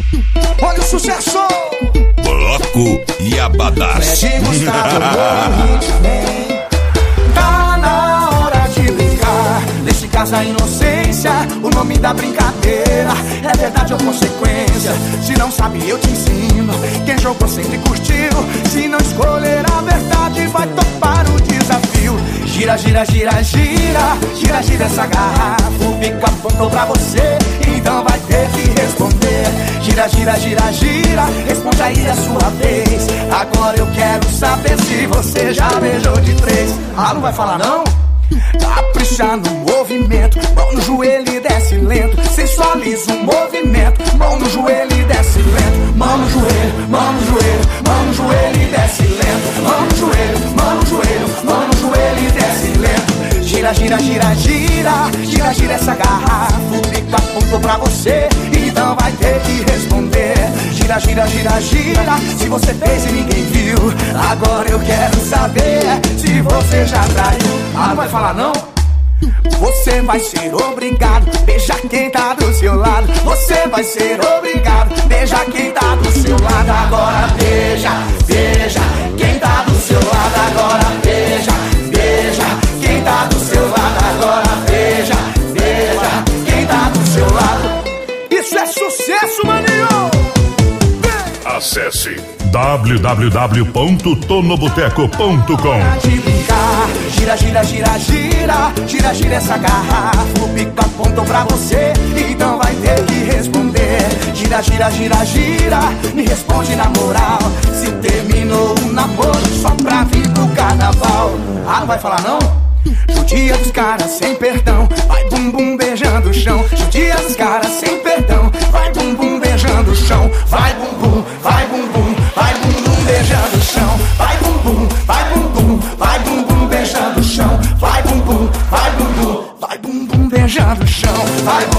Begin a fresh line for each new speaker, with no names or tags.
Olha o sucesso!
Bloco e Abadás.
Tá na hora de brincar. Nesse caso a inocência, o nome da brincadeira. É verdade ou consequência? Se não sabe eu te ensino. Quem jogou sempre curtiu. Se não escolher a verdade vai topar o desafio. Gira, gira, gira, gira. Gira, gira essa garrafa. O bico apontou pra você, então vai ter que responder. Gira, gira, gira, gira. Responde aí a sua vez. Agora eu quero saber se você já beijou de três. Ah, não vai falar não? Capricha no movimento, mão no joelho e desce lento. Sensualiza o movimento, mão no joelho e desce lento. Mão no joelho, mão no joelho, mão no joelho e desce lento. Mão no joelho, mão no joelho, mão no joelho e desce lento. Gira, gira, gira, gira. Gira, gira essa garrafa. O bico apontou pra você, então vai ter que responder. Gira, gira, gira, gira. Se você fez e ninguém viu, agora eu quero saber se você já traiu. Ah, não vai falar não? Você vai ser obrigado, beija quem tá do seu lado. Você vai ser obrigado, beija quem tá do seu lado. Agora beija, beija quem tá do seu lado. Agora beija, beija quem tá do seu lado. Agora beija, beija quem tá do seu lado. Isso é sucesso, maninho!
Acesse www.tonoboteco.com.
Gira, gira, gira, gira. Gira, gira essa garrafa. O bico apontou pra você, então vai ter que responder. Gira, gira, gira, gira. Me responde na moral. Se terminou o namoro só pra vir pro carnaval. Ah, não vai falar não? Judia dos caras sem perdão. Vai bum bum beijando o chão. Judia dos caras sem perdão. Vai bum bum beijando o chão. Vai bum bum, vai bum bum. Vai bum bum beijando o chão. Vai bum bum, vai bum bum. Vai bum bum beijando o chão. Vai bum bum, vai bum bum. Vai bum bum beijando o chão. Vai